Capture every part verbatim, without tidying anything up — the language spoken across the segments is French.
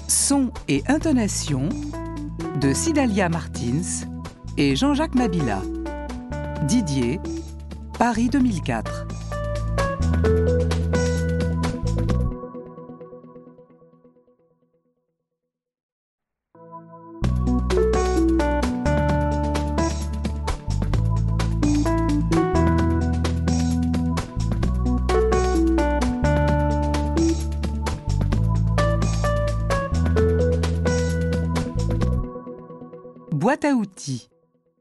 Son et intonation de Sidalia Martins et Jean-Jacques Mabila. Didier, Paris deux mille quatre. Boîte à outils.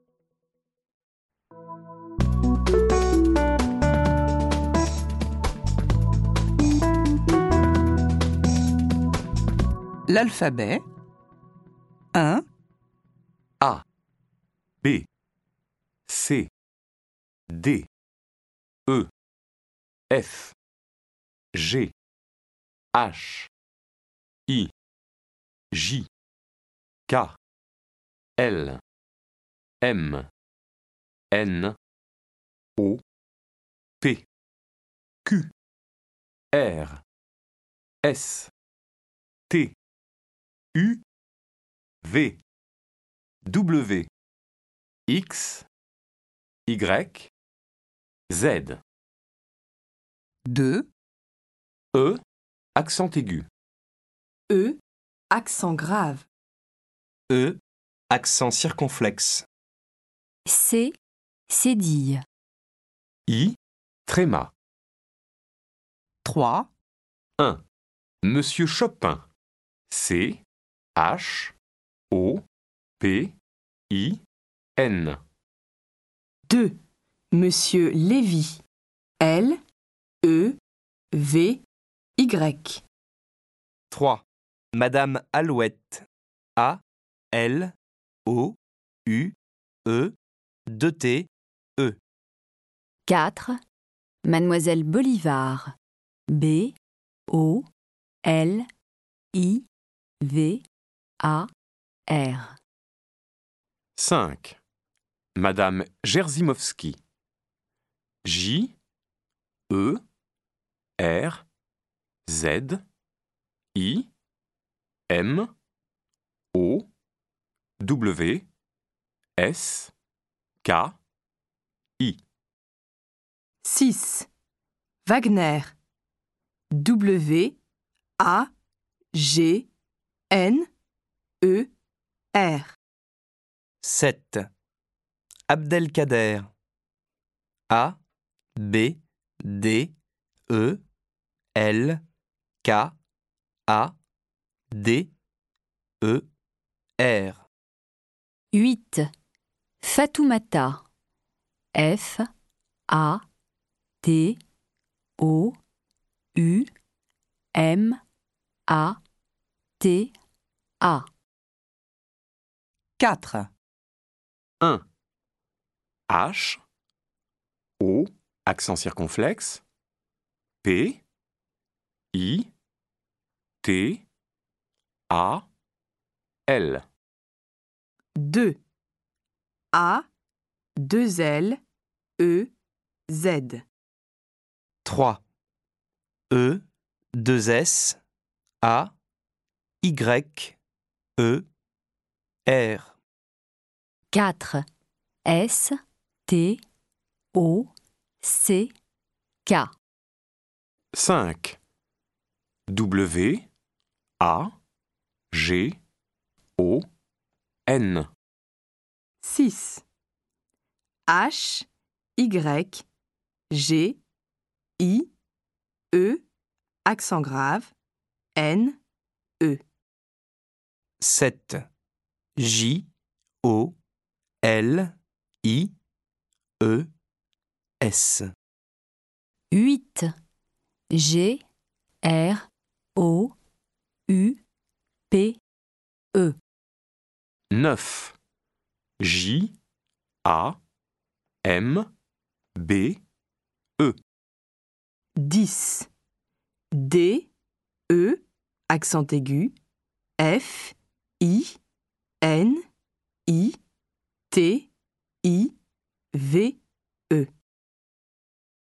L'alphabet. un, A, B, C, D, E, F, G, H, I, J, K, L, M, N, O, P, Q, R, S, T, U, V, W, X, Y, Z. deux, E, accent aigu. E, accent grave. E, accent circonflexe. C, cédille. I, tréma. trois, un. Monsieur Chopin. C, H, O, P, I, N. deux. Monsieur Lévy. L, E, V, Y. trois. Madame Alouette. A, L, O, U, E, deux T, E. quatre. Mademoiselle Bolivar. B, O, L, I, V, A, R. cinq. Madame Jerzimowski. J, E, R, Z, I, M, O, W, S, K, I. six. Wagner. W, A, G, N, E, R. sept. Abdelkader. A, B, D, E, L, K, A, D, E, R. huit. Fatoumata. F, A, T, O, U, M, A, T, A. quatre, un. H, O, accent circonflexe, P, I, T, A, L. deux. A, deux L, E, Z. trois. E, deux S, A, Y, E, R. quatre. S, T, O, C, K. cinq. W, A, G, O, N. six. H, Y, G, I, E, accent grave, N, E. sept. J, O, L, I, E, S. huit. G, R, O, U, P, E. neuf. J, A, M, B, E. dix. D, E, accent aigu, F, I, N, I, T, I, V, E.